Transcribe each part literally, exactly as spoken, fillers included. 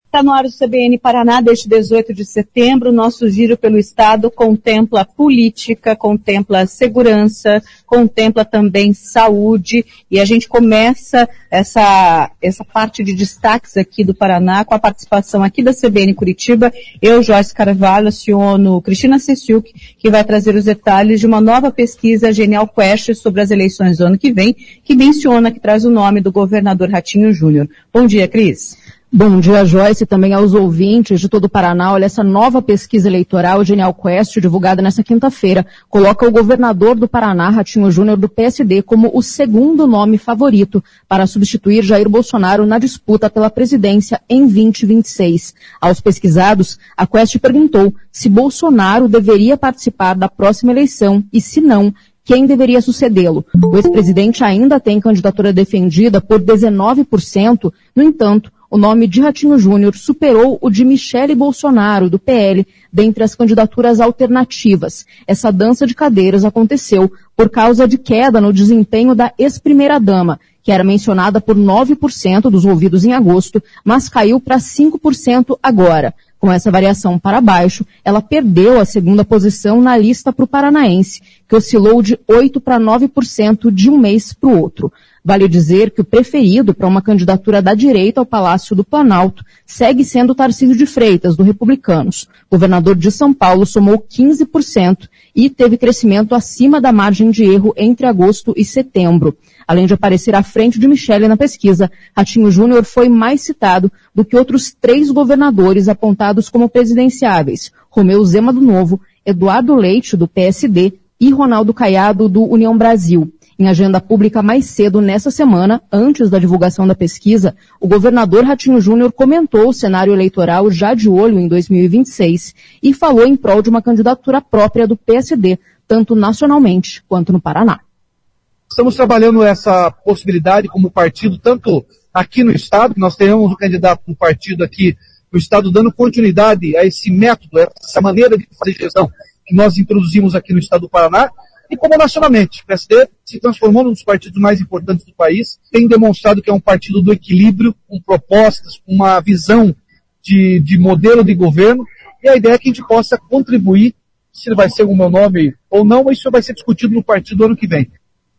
Está no ar o C B N Paraná desde dezoito de setembro. Nosso giro pelo Estado contempla política, contempla segurança, contempla também saúde. E a gente começa essa, essa parte de destaques aqui do Paraná com a participação aqui da C B N Curitiba. Eu, Joyce Carvalho, aciono Cristina Cessiuk, que vai trazer os detalhes de uma nova pesquisa Genial Quest sobre as eleições do ano que vem, que menciona, que traz o nome do governador Ratinho Júnior. Bom dia, Cris. Bom dia, Joyce, e também aos ouvintes de todo o Paraná. Olha, essa nova pesquisa eleitoral, Genial Quest, divulgada nesta quinta-feira, coloca o governador do Paraná, Ratinho Júnior, do P S D, como o segundo nome favorito para substituir Jair Bolsonaro na disputa pela presidência em vinte e vinte e seis. Aos pesquisados, a Quest perguntou se Bolsonaro deveria participar da próxima eleição e, se não, quem deveria sucedê-lo. O ex-presidente ainda tem candidatura defendida por dezenove por cento, no entanto, o nome de Ratinho Júnior superou o de Michele Bolsonaro, do P L, dentre as candidaturas alternativas. Essa dança de cadeiras aconteceu por causa de queda no desempenho da ex-primeira-dama, que era mencionada por nove por cento dos ouvidos em agosto, mas caiu para cinco por cento agora. Com essa variação para baixo, ela perdeu a segunda posição na lista para o paranaense, que oscilou de oito para nove por cento de um mês para o outro. Vale dizer que o preferido para uma candidatura da direita ao Palácio do Planalto segue sendo Tarcísio de Freitas, do Republicanos. O governador de São Paulo somou quinze por cento e teve crescimento acima da margem de erro entre agosto e setembro. Além de aparecer à frente de Michele na pesquisa, Ratinho Júnior foi mais citado do que outros três governadores apontados como presidenciáveis: Romeu Zema do Novo, Eduardo Leite, do P S D, e Ronaldo Caiado, do União Brasil. Em agenda pública mais cedo nessa semana, antes da divulgação da pesquisa, o governador Ratinho Júnior comentou o cenário eleitoral já de olho em dois mil e vinte e seis e falou em prol de uma candidatura própria do P S D, tanto nacionalmente quanto no Paraná. Estamos trabalhando essa possibilidade como partido, tanto aqui no Estado, que nós tenhamos um candidato do partido aqui no Estado dando continuidade a esse método, a essa maneira de fazer gestão que nós introduzimos aqui no Estado do Paraná, e como nacionalmente. O P S D se transformou num dos partidos mais importantes do país, tem demonstrado que é um partido do equilíbrio, com propostas, com uma visão de, de modelo de governo, e a ideia é que a gente possa contribuir, se vai ser o meu nome ou não, isso vai ser discutido no partido ano que vem.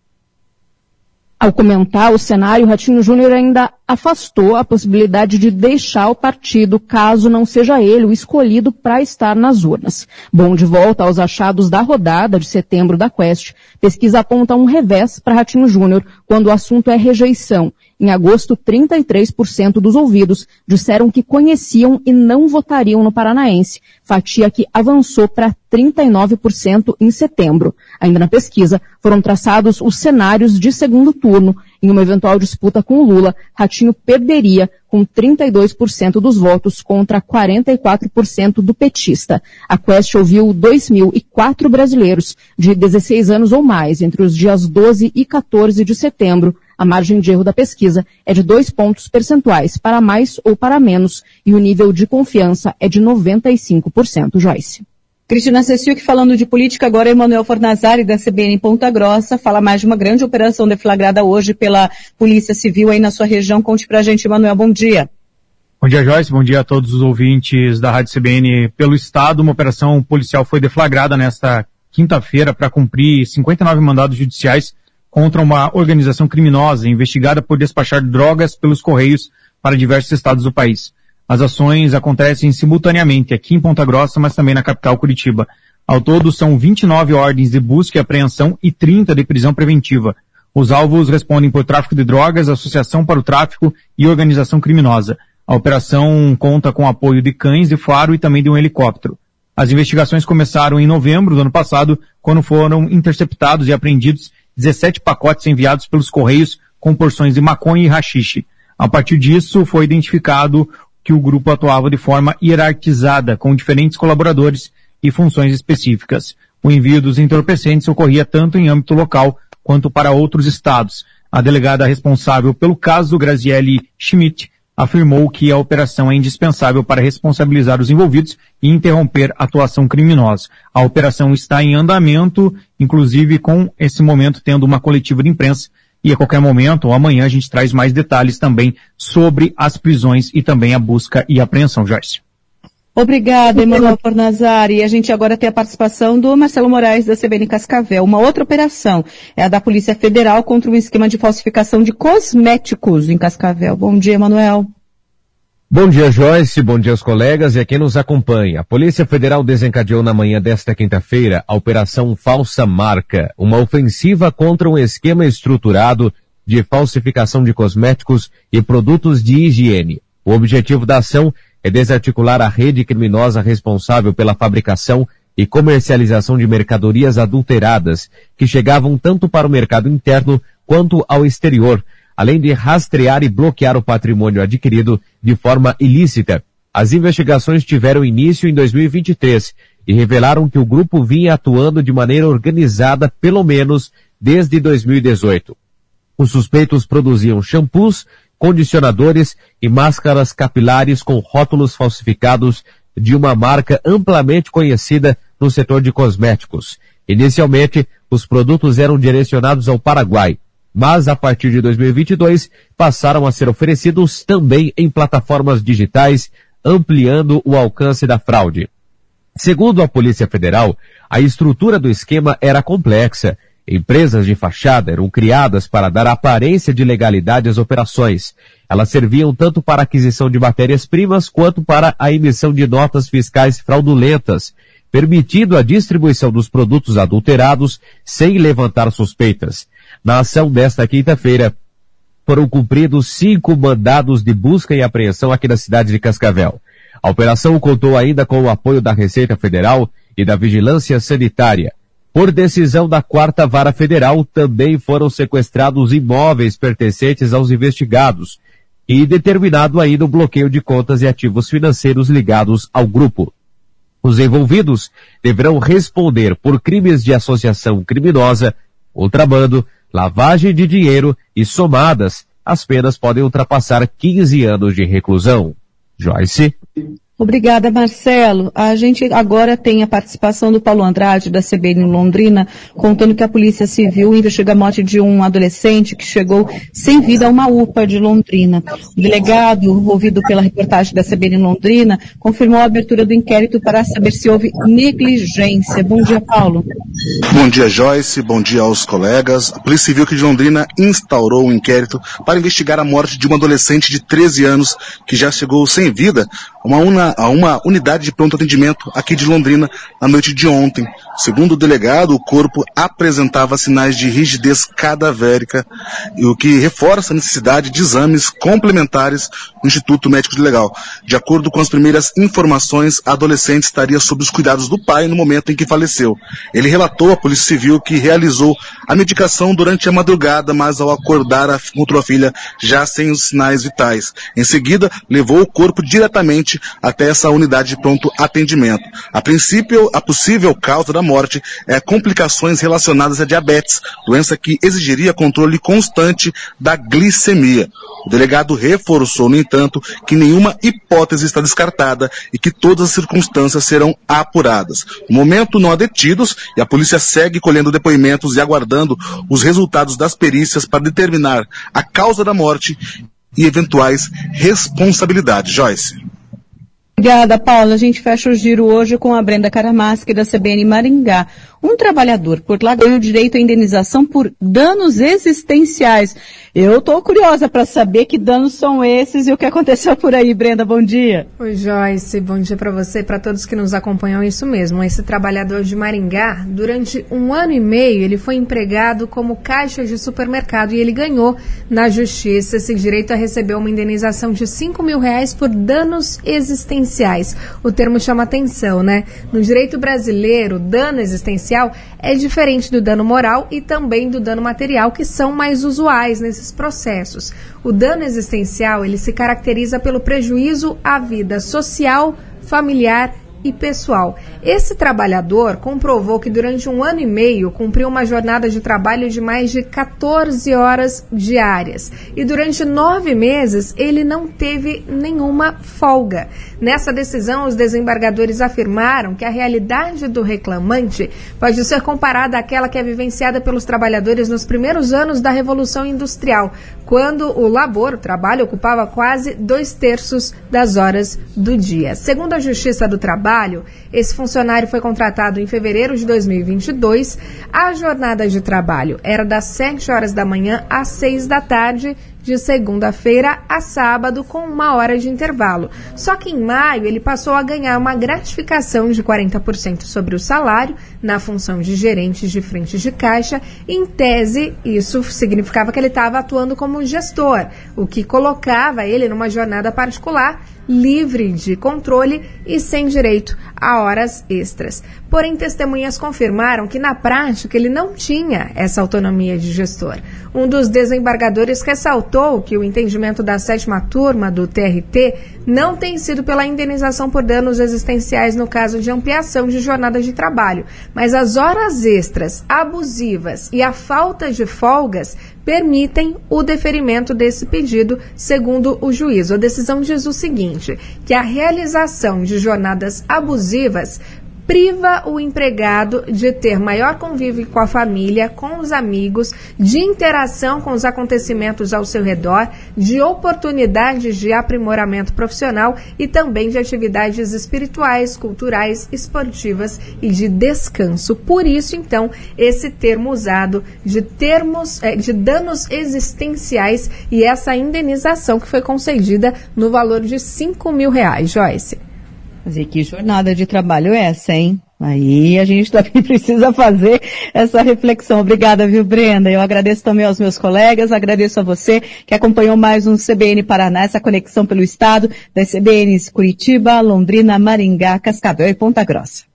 Ao comentar o cenário, Ratinho Júnior ainda afastou a possibilidade de deixar o partido caso não seja ele o escolhido para estar nas urnas. Bom, de volta aos achados da rodada de setembro da Quest, pesquisa aponta um revés para Ratinho Júnior quando o assunto é rejeição. Em agosto, trinta e três por cento dos ouvidos disseram que conheciam e não votariam no paranaense, fatia que avançou para trinta e nove por cento em setembro. Ainda na pesquisa, foram traçados os cenários de segundo turno. Em uma eventual disputa com o Lula, Ratinho perderia com trinta e dois por cento dos votos contra quarenta e quatro por cento do petista. A Quest ouviu dois mil e quatro brasileiros de dezesseis anos ou mais entre os dias doze e quatorze de setembro. A margem de erro da pesquisa é de dois pontos percentuais, para mais ou para menos, e o nível de confiança é de noventa e cinco por cento, Joyce. Cristina Cessiuk, falando de política, agora Emanuel Fornazari, da C B N em Ponta Grossa, fala mais de uma grande operação deflagrada hoje pela Polícia Civil aí na sua região. Conte pra gente, Emanuel, bom dia. Bom dia, Joyce, bom dia a todos os ouvintes da Rádio C B N pelo Estado. Uma operação policial foi deflagrada nesta quinta-feira para cumprir cinquenta e nove mandados judiciais contra uma organização criminosa investigada por despachar drogas pelos Correios para diversos estados do país. As ações acontecem simultaneamente aqui em Ponta Grossa, mas também na capital Curitiba. Ao todo, são vinte e nove ordens de busca e apreensão e trinta de prisão preventiva. Os alvos respondem por tráfico de drogas, associação para o tráfico e organização criminosa. A operação conta com apoio de cães de faro e também de um helicóptero. As investigações começaram em novembro do ano passado, quando foram interceptados e apreendidos dezessete pacotes enviados pelos Correios com porções de maconha e haxixe. A partir disso, foi identificado que o grupo atuava de forma hierarquizada, com diferentes colaboradores e funções específicas. O envio dos entorpecentes ocorria tanto em âmbito local quanto para outros estados. A delegada responsável pelo caso, Graziele Schmidt, afirmou que a operação é indispensável para responsabilizar os envolvidos e interromper a atuação criminosa. A operação está em andamento, inclusive com esse momento tendo uma coletiva de imprensa e a qualquer momento, ou amanhã, a gente traz mais detalhes também sobre as prisões e também a busca e apreensão, Joyce. Obrigada, Emanuel Fornazari. E a gente agora tem a participação do Marcelo Moraes, da C B N Cascavel. Uma outra operação é a da Polícia Federal contra um esquema de falsificação de cosméticos em Cascavel. Bom dia, Emanuel. Bom dia, Joyce. Bom dia aos colegas e a quem nos acompanha. A Polícia Federal desencadeou na manhã desta quinta-feira a Operação Falsa Marca, uma ofensiva contra um esquema estruturado de falsificação de cosméticos e produtos de higiene. O objetivo da ação é desarticular a rede criminosa responsável pela fabricação e comercialização de mercadorias adulteradas, que chegavam tanto para o mercado interno quanto ao exterior, além de rastrear e bloquear o patrimônio adquirido de forma ilícita. As investigações tiveram início em dois mil e vinte e três e revelaram que o grupo vinha atuando de maneira organizada pelo menos desde dois mil e dezoito. Os suspeitos produziam shampoos, condicionadores e máscaras capilares com rótulos falsificados de uma marca amplamente conhecida no setor de cosméticos. Inicialmente, os produtos eram direcionados ao Paraguai, mas a partir de dois mil e vinte e dois passaram a ser oferecidos também em plataformas digitais, ampliando o alcance da fraude. Segundo a Polícia Federal, a estrutura do esquema era complexa. Empresas de fachada eram criadas para dar aparência de legalidade às operações. Elas serviam tanto para a aquisição de matérias-primas quanto para a emissão de notas fiscais fraudulentas, permitindo a distribuição dos produtos adulterados sem levantar suspeitas. Na ação desta quinta-feira, foram cumpridos cinco mandados de busca e apreensão aqui na cidade de Cascavel. A operação contou ainda com o apoio da Receita Federal e da Vigilância Sanitária. Por decisão da Quarta Vara Federal, também foram sequestrados imóveis pertencentes aos investigados e determinado ainda o bloqueio de contas e ativos financeiros ligados ao grupo. Os envolvidos deverão responder por crimes de associação criminosa, contrabando, lavagem de dinheiro e somadas, as penas podem ultrapassar quinze anos de reclusão. Joyce. Obrigada, Marcelo. A gente agora tem a participação do Paulo Andrade, da C B N Londrina, contando que a Polícia Civil investiga a morte de um adolescente que chegou sem vida a uma U P A de Londrina. O delegado, ouvido pela reportagem da C B N Londrina, confirmou a abertura do inquérito para saber se houve negligência. Bom dia, Paulo. Bom dia, Joyce. Bom dia aos colegas. A Polícia Civil aqui de Londrina instaurou um inquérito para investigar a morte de um adolescente de treze anos que já chegou sem vida a uma, una, a uma unidade de pronto atendimento aqui de Londrina na noite de ontem. Segundo o delegado, o corpo apresentava sinais de rigidez cadavérica, o que reforça a necessidade de exames complementares no Instituto Médico Legal. De acordo com as primeiras informações, a adolescente estaria sob os cuidados do pai no momento em que faleceu. Ele relatou à Polícia Civil que realizou a medicação durante a madrugada, mas ao acordar encontrou a filha já sem os sinais vitais. Em seguida, levou o corpo diretamente até essa unidade de pronto atendimento. A princípio, a possível causa da morte é complicações relacionadas à diabetes, doença que exigiria controle constante da glicemia. O delegado reforçou, no entanto, que nenhuma hipótese está descartada e que todas as circunstâncias serão apuradas. No momento, não há detidos e a polícia segue colhendo depoimentos e aguardando os resultados das perícias para determinar a causa da morte e eventuais responsabilidades. Joyce. Obrigada, Paula. A gente fecha o giro hoje com a Brenda Caramaschi, da C B N Maringá. Um trabalhador por lá ganhou direito à indenização por danos existenciais. Eu estou curiosa para saber que danos são esses e o que aconteceu por aí. Brenda, bom dia. Oi, Joyce. Bom dia para você e para todos que nos acompanham. Isso mesmo, esse trabalhador de Maringá, durante um ano e meio, ele foi empregado como caixa de supermercado e ele ganhou na justiça esse direito a receber uma indenização de cinco mil reais por danos existenciais. O termo chama atenção, né? No direito brasileiro, dano existencial é diferente do dano moral e também do dano material, que são mais usuais nesses processos. O dano existencial, ele se caracteriza pelo prejuízo à vida social, familiar e pessoal. Esse trabalhador comprovou que durante um ano e meio cumpriu uma jornada de trabalho de mais de quatorze horas diárias. E durante nove meses ele não teve nenhuma folga. Nessa decisão, os desembargadores afirmaram que a realidade do reclamante pode ser comparada àquela que é vivenciada pelos trabalhadores nos primeiros anos da Revolução Industrial, quando o labor, o trabalho, ocupava quase dois terços das horas do dia. Segundo a Justiça do Trabalho, esse funcionário foi contratado em fevereiro de dois mil e vinte e dois. A jornada de trabalho era das sete horas da manhã às seis da tarde, de segunda-feira a sábado, com uma hora de intervalo. Só que em maio ele passou a ganhar uma gratificação de quarenta por cento sobre o salário na função de gerente de frente de caixa. Em tese, isso significava que ele estava atuando como gestor, o que colocava ele numa jornada particular, livre de controle e sem direito a horas extras. Porém, testemunhas confirmaram que, na prática, ele não tinha essa autonomia de gestor. Um dos desembargadores ressaltou que o entendimento da sétima turma do T R T não tem sido pela indenização por danos existenciais no caso de ampliação de jornada de trabalho, mas as horas extras abusivas e a falta de folgas permitem o deferimento desse pedido, segundo o juiz. A decisão diz o seguinte, que a realização de jornadas abusivas priva o empregado de ter maior convívio com a família, com os amigos, de interação com os acontecimentos ao seu redor, de oportunidades de aprimoramento profissional e também de atividades espirituais, culturais, esportivas e de descanso. Por isso, então, esse termo usado de termos, de danos existenciais e essa indenização que foi concedida no valor de cinco mil reais. Joyce. E que jornada de trabalho é essa, hein? Aí a gente também precisa fazer essa reflexão. Obrigada, viu, Brenda? Eu agradeço também aos meus colegas, agradeço a você que acompanhou mais um C B N Paraná, essa conexão pelo estado das C B Ns Curitiba, Londrina, Maringá, Cascavel e Ponta Grossa.